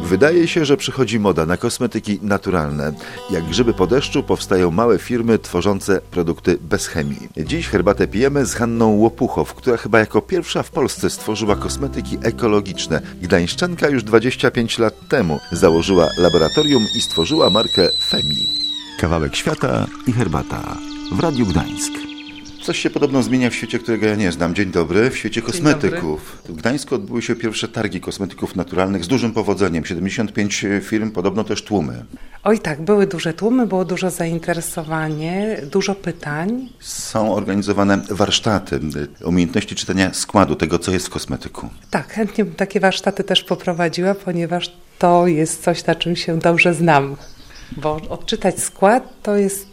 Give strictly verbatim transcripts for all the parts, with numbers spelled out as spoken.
Wydaje się, że przychodzi moda na kosmetyki naturalne. Jak grzyby po deszczu powstają małe firmy tworzące produkty bez chemii. Dziś herbatę pijemy z Hanną Łopuchow, która chyba jako pierwsza w Polsce stworzyła kosmetyki ekologiczne. Gdańszczanka już dwadzieścia pięć lat temu założyła laboratorium i stworzyła markę Femi. Kawałek świata i herbata w Radiu Gdańsk. Coś się podobno zmienia w świecie, którego ja nie znam. Dzień dobry. W świecie kosmetyków. W Gdańsku odbyły się pierwsze targi kosmetyków naturalnych z dużym powodzeniem. siedemdziesiąt pięć firm, podobno też tłumy. Oj tak, były duże tłumy, było duże zainteresowanie, dużo pytań. Są organizowane warsztaty, umiejętności czytania składu tego, co jest w kosmetyku. Tak, chętnie bym takie warsztaty też poprowadziła, ponieważ to jest coś, na czym się dobrze znam. Bo odczytać skład to jest,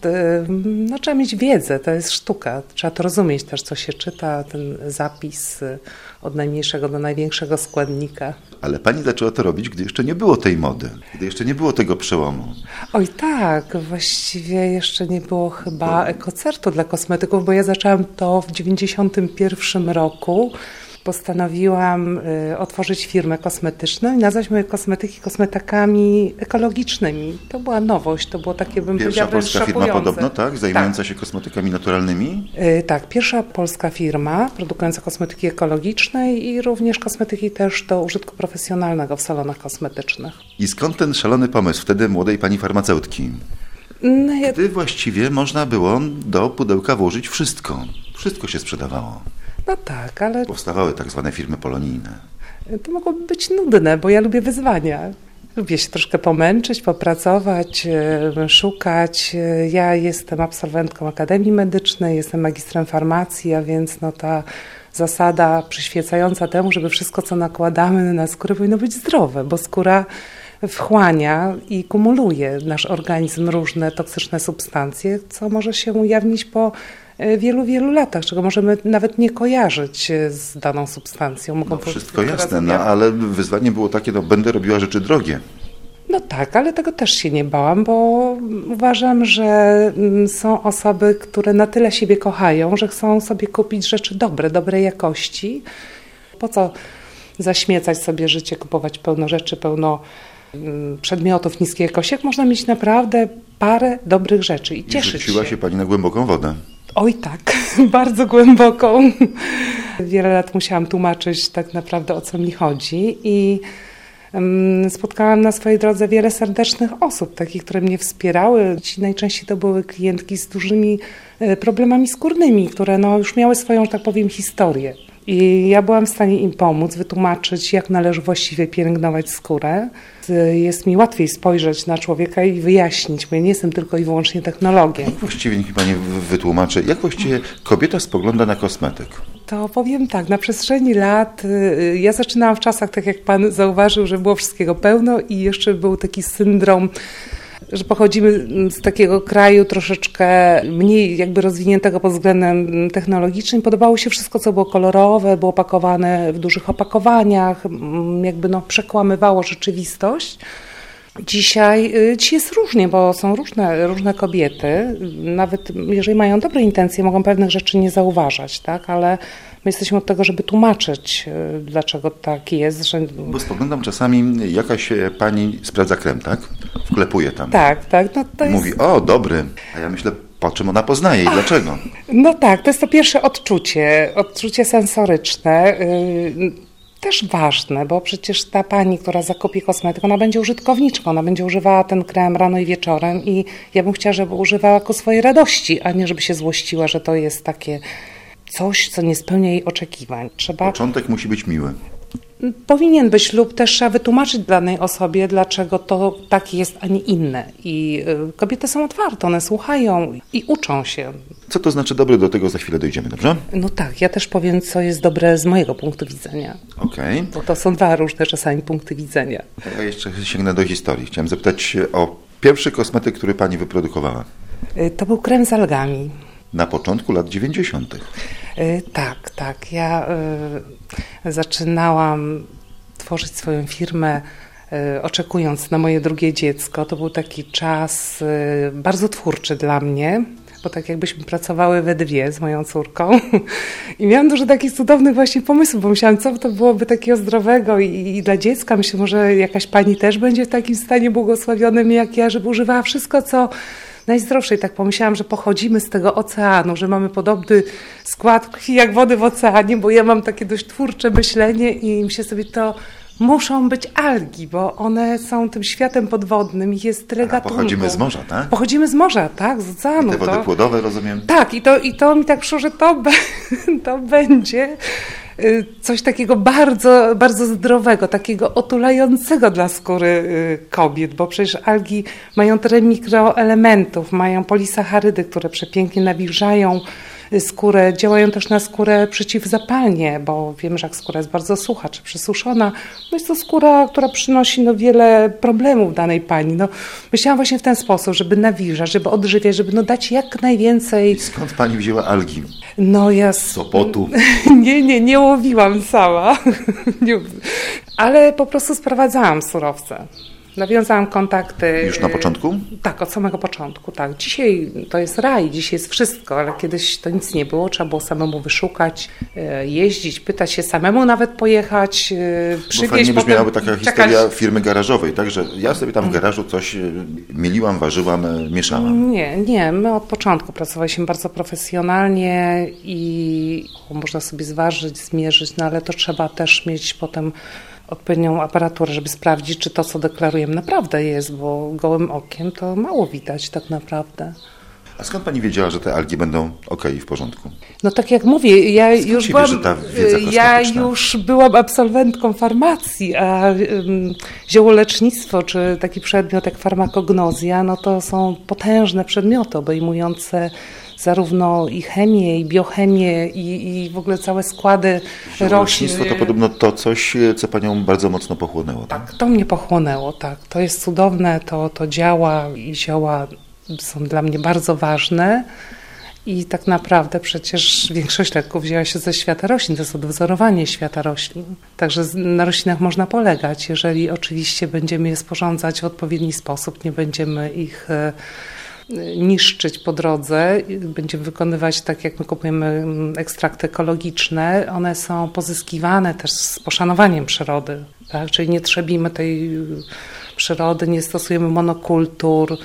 no trzeba mieć wiedzę, to jest sztuka. Trzeba to rozumieć też, co się czyta, ten zapis od najmniejszego do największego składnika. Ale pani zaczęła to robić, gdy jeszcze nie było tej mody, gdy jeszcze nie było tego przełomu. Oj tak, właściwie jeszcze nie było chyba ekocertu dla kosmetyków, bo ja zaczęłam to w dziewięćdziesiątym pierwszym roku. Postanowiłam y, otworzyć firmę kosmetyczną i nazwać moje kosmetyki kosmetykami ekologicznymi. To była nowość, to było takie, bym Pierwsza polska firma podobno, tak? Zajmująca tak. się kosmetykami naturalnymi? Y, tak, pierwsza polska firma produkująca kosmetyki ekologiczne i również kosmetyki też do użytku profesjonalnego w salonach kosmetycznych. I skąd ten szalony pomysł wtedy młodej pani farmaceutki? No, ja... Gdy właściwie można było do pudełka włożyć wszystko. Wszystko się sprzedawało. No tak, ale... Powstawały tak zwane firmy polonijne. To mogłoby być nudne, bo ja lubię wyzwania. Lubię się troszkę pomęczyć, popracować, szukać. Ja jestem absolwentką Akademii Medycznej, jestem magistrem farmacji, a więc no ta zasada przyświecająca temu, żeby wszystko, co nakładamy na skórę, powinno być zdrowe, bo skóra wchłania i kumuluje nasz organizm różne toksyczne substancje, co może się ujawnić po wielu, wielu latach, czego możemy nawet nie kojarzyć z daną substancją. Mogą no, wszystko jasne, no, ale wyzwanie było takie, no będę robiła rzeczy drogie. No tak, ale tego też się nie bałam, bo uważam, że są osoby, które na tyle siebie kochają, że chcą sobie kupić rzeczy dobre, dobrej jakości. Po co zaśmiecać sobie życie, kupować pełno rzeczy, pełno przedmiotów niskiej jakości, jak można mieć naprawdę parę dobrych rzeczy i, I cieszyć się. Rzuciła się pani na głęboką wodę. Oj tak, bardzo głęboką. Wiele lat musiałam tłumaczyć tak naprawdę, o co mi chodzi i um, spotkałam na swojej drodze wiele serdecznych osób, takich, które mnie wspierały. Ci najczęściej to były klientki z dużymi e, problemami skórnymi, które no, już miały swoją, że tak powiem, historię. I ja byłam w stanie im pomóc, wytłumaczyć, jak należy właściwie pielęgnować skórę. Jest mi łatwiej spojrzeć na człowieka i wyjaśnić, bo ja nie jestem tylko i wyłącznie technologiem. Jak właściwie, niech pani wytłumaczy, jak właściwie kobieta spogląda na kosmetyk? To powiem tak, na przestrzeni lat, ja zaczynałam w czasach, tak jak pan zauważył, że było wszystkiego pełno i jeszcze był taki syndrom, że pochodzimy z takiego kraju troszeczkę mniej jakby rozwiniętego pod względem technologicznym. Podobało się wszystko, co było kolorowe, było pakowane w dużych opakowaniach, jakby no przekłamywało rzeczywistość. Dzisiaj, dzisiaj jest różnie, bo są różne, różne kobiety, nawet jeżeli mają dobre intencje, mogą pewnych rzeczy nie zauważać, tak? Ale my jesteśmy od tego, żeby tłumaczyć, dlaczego tak jest. Że... Bo spoglądam czasami, jakaś pani sprawdza krem, tak? Wklepuje tam. Tak, tak. No to mówi, jest... o, dobry. A ja myślę, po czym ona poznaje i dlaczego? No tak, to jest to pierwsze odczucie, odczucie sensoryczne. Też ważne, bo przecież ta pani, która zakupi kosmetyk, ona będzie użytkowniczką, ona będzie używała ten krem rano i wieczorem i ja bym chciała, żeby używała ku swojej radości, a nie żeby się złościła, że to jest takie coś, co nie spełnia jej oczekiwań. Trzeba... Początek musi być miły. Powinien być lub też trzeba wytłumaczyć danej osobie, dlaczego to takie jest, a nie inne. I kobiety są otwarte, one słuchają i uczą się. Co to znaczy dobre, do tego za chwilę dojdziemy, dobrze? No tak, ja też powiem, co jest dobre z mojego punktu widzenia. Okej. Okay. Bo to są dwa różne czasami punkty widzenia. Ja jeszcze sięgnę do historii. Chciałem zapytać się o pierwszy kosmetyk, który pani wyprodukowała. To był krem z algami. Na początku lat dziewięćdziesiątych. Yy, tak, tak. Ja yy, zaczynałam tworzyć swoją firmę yy, oczekując na moje drugie dziecko. To był taki czas yy, bardzo twórczy dla mnie. bo tak jakbyśmy pracowały we dwie z moją córką. I miałam dużo takich cudownych właśnie pomysłów, bo myślałam, co to byłoby takiego zdrowego i, i dla dziecka. Myślę, może jakaś pani też będzie w takim stanie błogosławionym jak ja, żeby używała wszystko, co najzdrowsze. I tak pomyślałam, że pochodzimy z tego oceanu, że mamy podobny skład krwi jak wody w oceanie, bo ja mam takie dość twórcze myślenie i myślę sobie, to muszą być algi, bo one są tym światem podwodnym, ich jest tyle gatunków. Pochodzimy z morza, tak? Pochodzimy z morza, tak, z oceanu. I te wody to... płodowe, rozumiem? Tak, i to, i to mi tak przyszło, że to, be... to będzie coś takiego bardzo, bardzo zdrowego, takiego otulającego dla skóry kobiet, bo przecież algi mają tyle mikroelementów, mają polisacharydy, które przepięknie nawilżają skórę, działają też na skórę przeciwzapalnie, bo wiemy, że jak skóra jest bardzo sucha czy przesuszona, no jest to skóra, która przynosi no, wiele problemów danej pani. No, myślałam właśnie w ten sposób, żeby nawilżać, żeby odżywiać, żeby no, dać jak najwięcej. I skąd pani wzięła algi? No ja... Z Sopotu? Nie, nie, nie łowiłam sama, ale po prostu sprowadzałam surowce. Nawiązałam kontakty. Już na początku? Tak, od samego początku, tak. Dzisiaj to jest raj, dzisiaj jest wszystko, ale kiedyś to nic nie było, trzeba było samemu wyszukać, jeździć, pytać się samemu nawet pojechać, przywieźć. Bo fajnie brzmiałaby taka czekać. historia firmy garażowej, tak, że ja sobie tam w garażu coś mieliłam, ważyłam, mieszałam. Nie, nie, my od początku pracowaliśmy bardzo profesjonalnie i można sobie zważyć, zmierzyć, no ale to trzeba też mieć potem odpowiednią aparaturę, żeby sprawdzić, czy to, co deklarujemy, naprawdę jest, bo gołym okiem to mało widać tak naprawdę. A skąd pani wiedziała, że te algi będą okej, w porządku? No tak jak mówię, ja skąd już się byłam, bierze ta wiedza ja już byłam absolwentką farmacji, a um, ziołolecznictwo, czy taki przedmiot jak farmakognozja, no to są potężne przedmioty obejmujące zarówno i chemię, i biochemię, i, i w ogóle całe składy roślin. Lecznictwo to podobno to coś, co panią bardzo mocno pochłonęło. Tak, tak to mnie pochłonęło, tak. To jest cudowne, to, to działa i zioła są dla mnie bardzo ważne. I tak naprawdę przecież większość leków wzięła się ze świata roślin, to jest odwzorowanie świata roślin. Także na roślinach można polegać, jeżeli oczywiście będziemy je sporządzać w odpowiedni sposób, nie będziemy ich niszczyć po drodze, będziemy wykonywać tak, jak my kupujemy ekstrakty ekologiczne, one są pozyskiwane też z poszanowaniem przyrody, tak? Czyli nie trzebimy tej przyrody, nie stosujemy monokultur.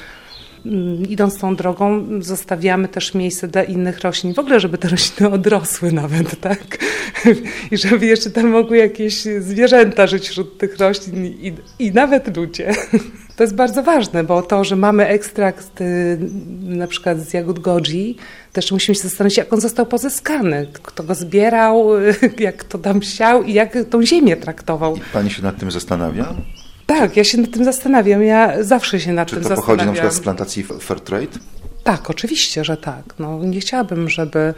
Idąc tą drogą zostawiamy też miejsce dla innych roślin, w ogóle żeby te rośliny odrosły nawet, tak? I żeby jeszcze tam mogły jakieś zwierzęta żyć wśród tych roślin i, i nawet ludzie. To jest bardzo ważne, bo to, że mamy ekstrakt na przykład z jagód goji, też musimy się zastanowić, jak on został pozyskany, kto go zbierał, jak to tam siał i jak tą ziemię traktował. I pani się nad tym zastanawia? Tak, ja się nad tym zastanawiam. Ja zawsze się nad Czy tym to zastanawiam. pochodzi na przykład z plantacji Fairtrade? Tak, oczywiście, że tak. No, nie chciałabym, żeby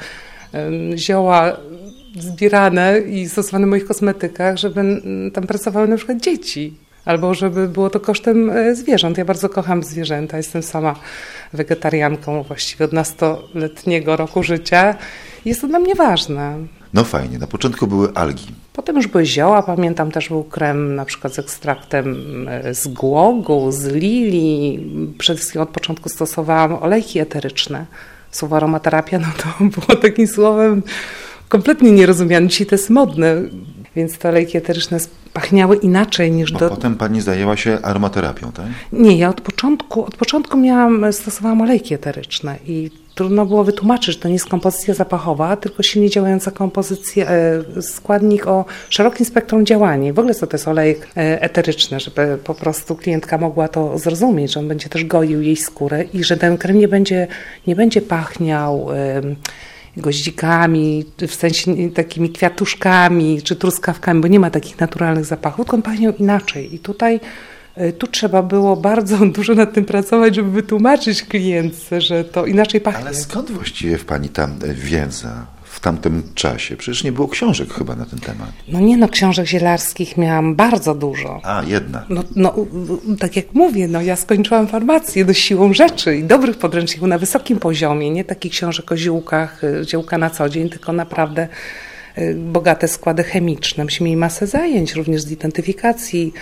zioła zbierane i stosowane w moich kosmetykach, żeby tam pracowały na przykład dzieci. Albo żeby było to kosztem zwierząt. Ja bardzo kocham zwierzęta. Jestem sama wegetarianką właściwie od nastoletniego roku życia. Jest to dla mnie ważne. No fajnie, na początku były algi. Potem już były zioła, pamiętam też był krem na przykład z ekstraktem z głogu, z lilii. Przede wszystkim od początku stosowałam olejki eteryczne. Słowo aromaterapia, no to było takim słowem kompletnie nierozumianym. Dzisiaj to jest modne, więc te olejki eteryczne pachniały inaczej niż Bo do... potem pani zajęła się aromaterapią, tak? Nie, ja od początku, od początku miałam, stosowałam olejki eteryczne i trudno było wytłumaczyć, że to nie jest kompozycja zapachowa, tylko silnie działająca kompozycja, e, składnik o szerokim spektrum działania. W ogóle co to jest olejek e, eteryczny, żeby po prostu klientka mogła to zrozumieć, że on będzie też goił jej skórę i że ten krem nie będzie, nie będzie pachniał e, goździkami, w sensie takimi kwiatuszkami czy truskawkami, bo nie ma takich naturalnych zapachów, tylko on pachniał inaczej. I tutaj Tu trzeba było bardzo dużo nad tym pracować, żeby wytłumaczyć klientce, że to inaczej pachnie. Ale skąd właściwie w pani tam wiedza w tamtym czasie? Przecież nie było książek chyba na ten temat. No nie no, książek zielarskich miałam bardzo dużo. A, jedna. No, no tak jak mówię, no ja skończyłam farmację do siłą rzeczy i dobrych podręczników na wysokim poziomie, nie takich książek o ziółkach, ziółka na co dzień, tylko naprawdę bogate składy chemiczne. Myśmy mieli masę zajęć również z identyfikacji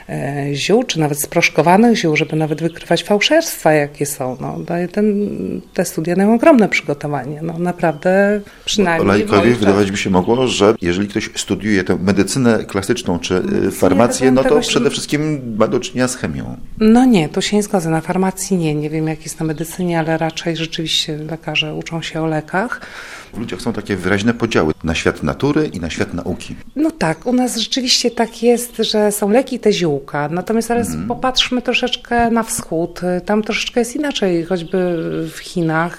ziół, czy nawet sproszkowanych ziół, żeby nawet wykrywać fałszerstwa, jakie są. No, daje ten, te studia dają ogromne przygotowanie. No, naprawdę przynajmniej... Laikowi wydawać by się mogło, że jeżeli ktoś studiuje tę medycynę klasyczną czy medycynę farmację, no to tego... przede wszystkim ma do czynienia z chemią. No nie, tu się nie zgodzę. Na farmacji nie. Nie wiem, jak jest na medycynie, ale raczej rzeczywiście lekarze uczą się o lekach. W ludziach są takie wyraźne podziały na świat natury i na świat nauki. No tak, u nas rzeczywiście tak jest, że są leki i te ziółka. Natomiast teraz mm. popatrzmy troszeczkę na wschód. Tam troszeczkę jest inaczej, choćby w Chinach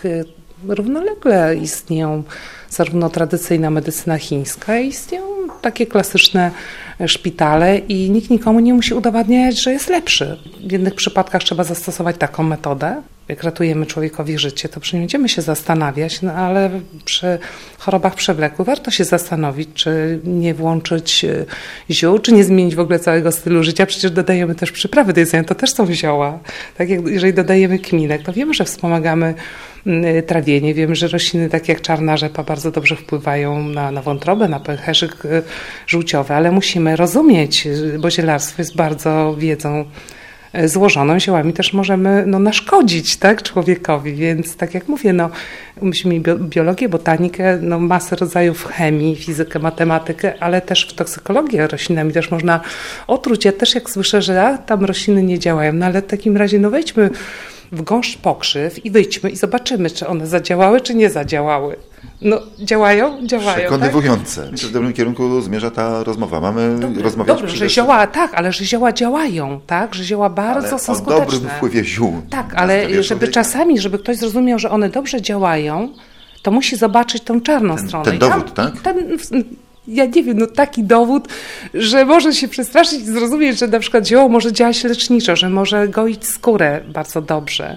równolegle istnieją zarówno tradycyjna medycyna chińska, i istnieją takie klasyczne szpitale i nikt nikomu nie musi udowadniać, że jest lepszy. W jednych przypadkach trzeba zastosować taką metodę. Jak ratujemy człowiekowi życie, to przy nie będziemy się zastanawiać, no ale przy chorobach przewlekłych warto się zastanowić, czy nie włączyć ziół, czy nie zmienić w ogóle całego stylu życia. Przecież dodajemy też przyprawy do jedzenia, to też są zioła. Tak jak jeżeli dodajemy kminek, to wiemy, że wspomagamy trawienie. Wiemy, że rośliny takie jak czarna rzepa bardzo dobrze wpływają na, na wątrobę, na pęcherzyk żółciowy, ale musimy rozumieć, bo zielarstwo jest bardzo wiedzą złożoną. Ziołami też możemy no, naszkodzić, tak, człowiekowi, więc tak jak mówię, no, myśmy mieli biologię, botanikę, no, masę rodzajów chemii, fizykę, matematykę, ale też w toksykologię roślinami też można otruć. Ja też jak słyszę, że a, tam rośliny nie działają, no ale w takim razie no wejdźmy w gąszcz pokrzyw i wyjdźmy i zobaczymy, czy one zadziałały, czy nie zadziałały. No, działają? Działają, przekonywujące. Tak? Myślę, że w dobrym kierunku zmierza ta rozmowa. Mamy Dobry, rozmawiać dobrze, że zioła, tak, ale że zioła działają, tak, że zioła bardzo ale są o skuteczne. O dobrym wpływie ziół. Tak, ale żeby czasami, żeby ktoś zrozumiał, że one dobrze działają, to musi zobaczyć tą czarną ten, stronę. Ten dowód, tam, tak? Ten, ja nie wiem, no taki dowód, że może się przestraszyć i zrozumieć, że na przykład zioło może działać leczniczo, że może goić skórę bardzo dobrze,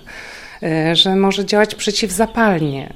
że może działać przeciwzapalnie,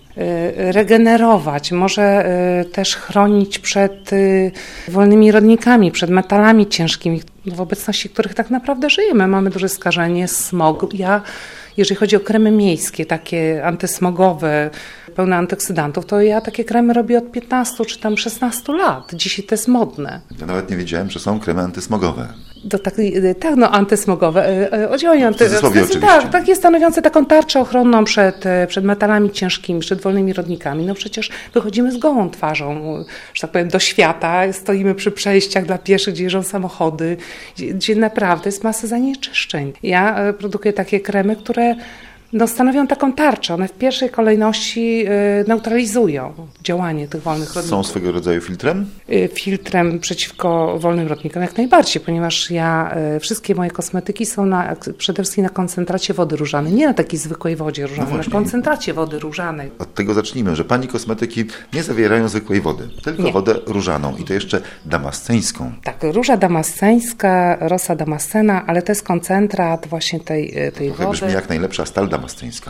regenerować, może też chronić przed wolnymi rodnikami, przed metalami ciężkimi, w obecności których tak naprawdę żyjemy. Mamy duże skażenie, smog. Ja, jeżeli chodzi o kremy miejskie, takie antysmogowe, pełne antyoksydantów, to ja takie kremy robię od piętnastu czy tam szesnastu lat. Dzisiaj to jest modne. Ja nawet nie wiedziałem, że są kremy antysmogowe. To tak, tak, no antysmogowe, o działaniu antysmogowe, tak, takie stanowiące taką tarczę ochronną przed, przed metalami ciężkimi, przed wolnymi rodnikami. No przecież wychodzimy z gołą twarzą, że tak powiem, do świata, stoimy przy przejściach dla pieszych, gdzie jeżdżą samochody, gdzie, gdzie naprawdę jest masa zanieczyszczeń. Ja produkuję takie kremy, które no, stanowią taką tarczę. One w pierwszej kolejności y, neutralizują działanie tych wolnych rodników. Są swego rodzaju filtrem? Y, filtrem przeciwko wolnym rodnikom jak najbardziej, ponieważ ja, y, wszystkie moje kosmetyki są na, przede wszystkim na koncentracie wody różanej. Nie na takiej zwykłej wodzie różanej, no na koncentracie wody różanej. Od tego zacznijmy, że pani kosmetyki nie zawierają zwykłej wody, tylko nie. wodę różaną i to jeszcze damasceńską. Tak, róża damasceńska, rosa damascena, ale to jest koncentrat właśnie tej, tej to wody. Brzmi jak najlepsza stal damasceńska.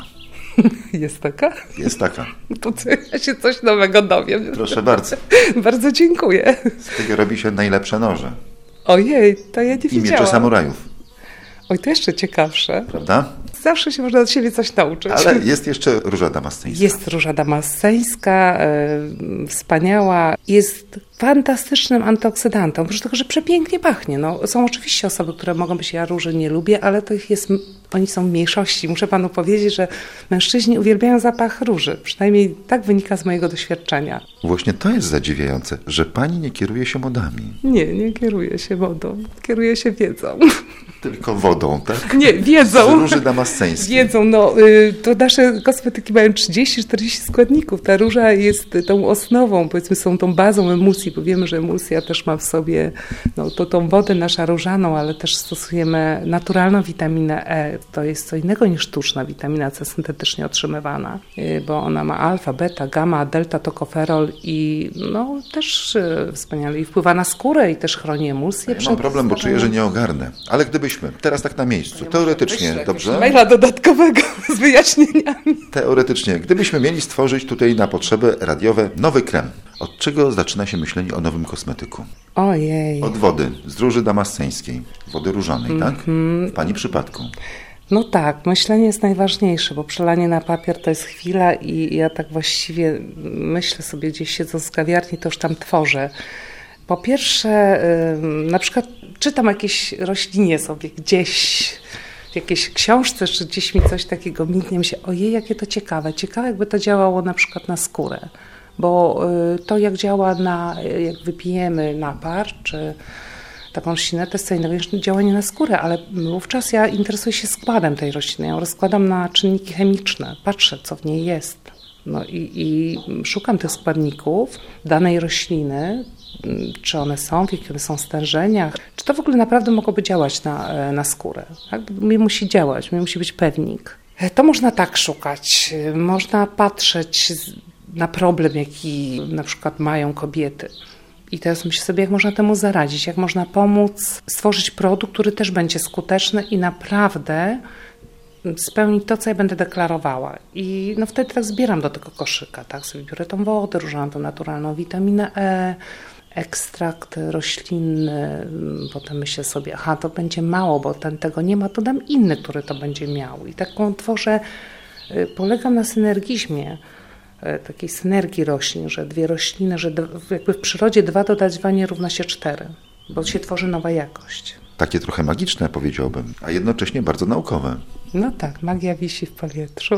Jest taka? Jest taka. To ja się coś nowego dowiem. Proszę bardzo. Bardzo dziękuję. Z tego robi się najlepsze noże. Ojej, to ja nie wiedziałam. I miecze samurajów. Oj, to jeszcze ciekawsze. Prawda? Zawsze się można od siebie coś nauczyć. Ale jest jeszcze róża damasceńska. Jest róża damasceńska, yy, wspaniała. Jest fantastycznym antyoksydantem. Oprócz tego, że przepięknie pachnie. No, są oczywiście osoby, które mogą być, ja róży nie lubię, ale to ich jest, oni są w mniejszości. Muszę panu powiedzieć, że mężczyźni uwielbiają zapach róży. Przynajmniej tak wynika z mojego doświadczenia. Właśnie to jest zadziwiające, że pani nie kieruje się modami. Nie, nie kieruję się modą. Kieruję się wiedzą. Tylko wodą, tak? Nie, wiedzą. Z róży damasceńskiej. Wiedzą, no y, to nasze kosmetyki mają trzydzieści czterdzieści składników. Ta róża jest tą osnową, powiedzmy, są tą bazą emulsji, bo wiemy, że emulsja też ma w sobie no, to, tą wodę nasza różaną, ale też stosujemy naturalną witaminę E. To jest co innego niż sztuczna witamina C syntetycznie otrzymywana, y, bo ona ma alfa, beta, gamma, delta, tokoferol i no też y, wspaniale i wpływa na skórę i też chroni emulsję. Ja mam problem, bo czuję, że nie ogarnę. Ale gdybyśmy teraz tak na miejscu, teoretycznie, dobrze? Maila dodatkowego z wyjaśnieniami. Teoretycznie, gdybyśmy mieli stworzyć tutaj na potrzeby radiowe nowy krem, od czego zaczyna się myślenie o nowym kosmetyku? Ojej. Od wody, z róży damasceńskiej, wody różanej, mm-hmm. tak? W pani przypadku. No tak, myślenie jest najważniejsze, bo przelanie na papier to jest chwila i ja tak właściwie myślę sobie, gdzieś siedząc w kawiarni, to już tam tworzę. Po pierwsze, na przykład czytam jakieś roślinie sobie gdzieś, w jakiejś książce, czy gdzieś mi coś takiego mignie, mi się, ojej, jakie to ciekawe. Ciekawe, jakby to działało na przykład na skórę. Bo to, jak działa na, jak wypijemy napar, czy taką roślinę, to jest co innego niż działanie na skórę, ale wówczas ja interesuję się składem tej rośliny. Ja ją rozkładam na czynniki chemiczne, patrzę, co w niej jest. No i, i szukam tych składników danej rośliny, czy one są, w jakich one są stężeniach, czy to w ogóle naprawdę mogłoby działać na, na skórę. Tak? Mi musi działać, mi musi być pewnik. To można tak szukać, można patrzeć na problem, jaki na przykład mają kobiety. I teraz myślę sobie, jak można temu zaradzić, jak można pomóc stworzyć produkt, który też będzie skuteczny i naprawdę spełnić to, co ja będę deklarowała. I no wtedy tak zbieram do tego koszyka, tak, sobie biorę tą wodę różową, tą naturalną witaminę E, ekstrakt roślinny, potem myślę sobie, aha, to będzie mało, bo ten tego nie ma, to dam inny, który to będzie miał. I taką tworzę, polegam na synergizmie, takiej synergii roślin, że dwie rośliny, że jakby w przyrodzie dwa dodać dwa nie równa się cztery, bo się tworzy nowa jakość. Takie trochę magiczne, powiedziałbym, a jednocześnie bardzo naukowe. No tak, magia wisi w powietrzu.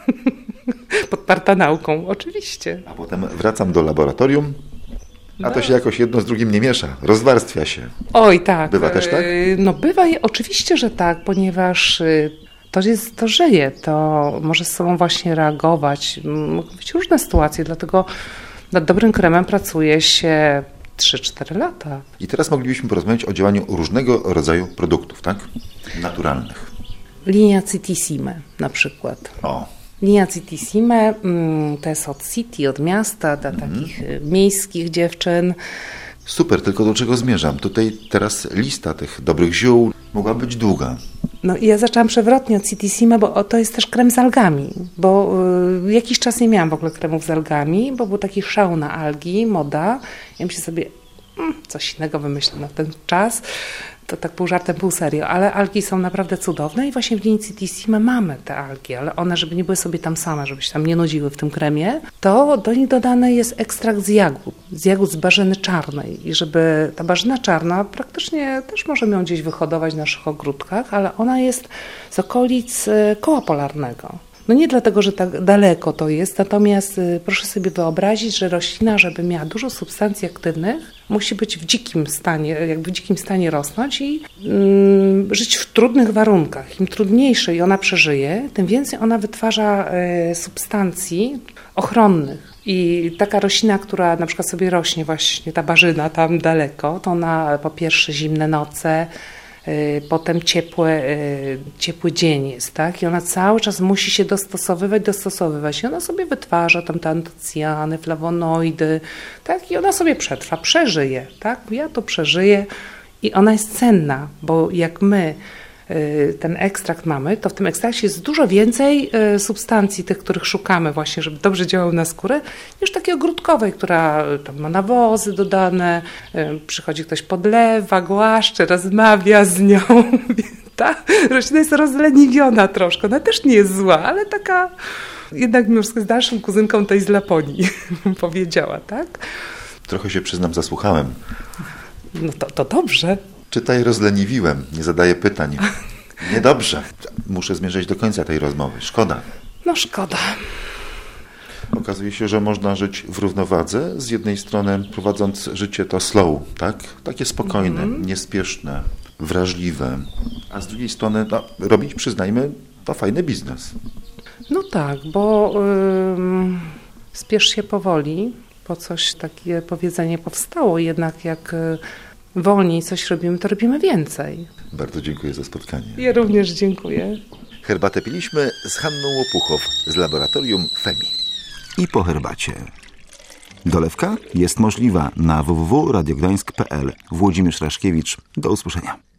Podparta nauką, oczywiście. A potem wracam do laboratorium, a to się jakoś jedno z drugim nie miesza, rozwarstwia się. Oj, tak. Bywa też tak? No bywa, oczywiście, że tak, ponieważ to jest, to żyje, to może z sobą właśnie reagować. Mogą być różne sytuacje, dlatego nad dobrym kremem pracuje się trzy cztery lata. I teraz moglibyśmy porozmawiać o działaniu różnego rodzaju produktów, tak? Naturalnych. Linia Citissime na przykład. O. Linia Citissime to jest od city, od miasta, dla Mhm. takich miejskich dziewczyn. Super, tylko do czego zmierzam? Tutaj teraz lista tych dobrych ziół mogła być długa. No i ja zaczęłam przewrotnie od Citissime, bo to jest też krem z algami, bo y, jakiś czas nie miałam w ogóle kremów z algami, bo był taki szał na algi, moda. Ja myślę sobie, mm, coś innego wymyślę na ten czas. To tak pół żartem, pół serio, ale algi są naprawdę cudowne i właśnie w linii Citissime mamy te algi, ale one, żeby nie były sobie tam same, żeby się tam nie nudziły w tym kremie, to do nich dodany jest ekstrakt z jagód, z jagód z barzyny czarnej i żeby ta barzyna czarna, praktycznie też możemy ją gdzieś wyhodować w naszych ogródkach, ale ona jest z okolic koła polarnego. No nie dlatego, że tak daleko to jest, natomiast y, proszę sobie wyobrazić, że roślina, żeby miała dużo substancji aktywnych, musi być w dzikim stanie, jakby w dzikim stanie rosnąć i y, żyć w trudnych warunkach. Im trudniejsze i ona przeżyje, tym więcej ona wytwarza y, substancji ochronnych. I taka roślina, która na przykład sobie rośnie właśnie, ta barzyna tam daleko, to ona po pierwsze zimne noce, potem ciepłe, ciepły dzień jest, tak? I ona cały czas musi się dostosowywać, dostosowywać. I ona sobie wytwarza tam te antocjany, flawonoidy, tak? I ona sobie przetrwa, przeżyje, tak? Ja to przeżyję i ona jest cenna, bo jak my ten ekstrakt mamy, to w tym ekstrakcie jest dużo więcej substancji, tych, których szukamy właśnie, żeby dobrze działały na skórę, niż takiej ogródkowej, która tam ma nawozy dodane, przychodzi ktoś podlewa, głaszcze, rozmawia z nią. Ta roślina jest rozleniwiona troszkę, ona też nie jest zła, ale taka jednak mimo wszystko z dalszą kuzynką tej z Laponii, bym powiedziała, tak? Trochę się przyznam, zasłuchałem. No to, to dobrze. Czytaj, rozleniwiłem, nie zadaję pytań. Niedobrze. Muszę zmierzać do końca tej rozmowy. Szkoda. No szkoda. Okazuje się, że można żyć w równowadze. Z jednej strony prowadząc życie to slow, tak? Takie spokojne, mm. niespieszne, wrażliwe. A z drugiej strony no, robić, przyznajmy, to fajny biznes. No tak, bo ym, spiesz się powoli, bo coś takie powiedzenie powstało. Jednak jak y, wolniej coś robimy, to robimy więcej. Bardzo dziękuję za spotkanie. Ja również dziękuję. Herbatę piliśmy z Hanną Łopuchow z laboratorium Femi. I po herbacie. Dolewka jest możliwa na w w w kropka radio gdańsk kropka p l. Włodzimierz Raszkiewicz. Do usłyszenia.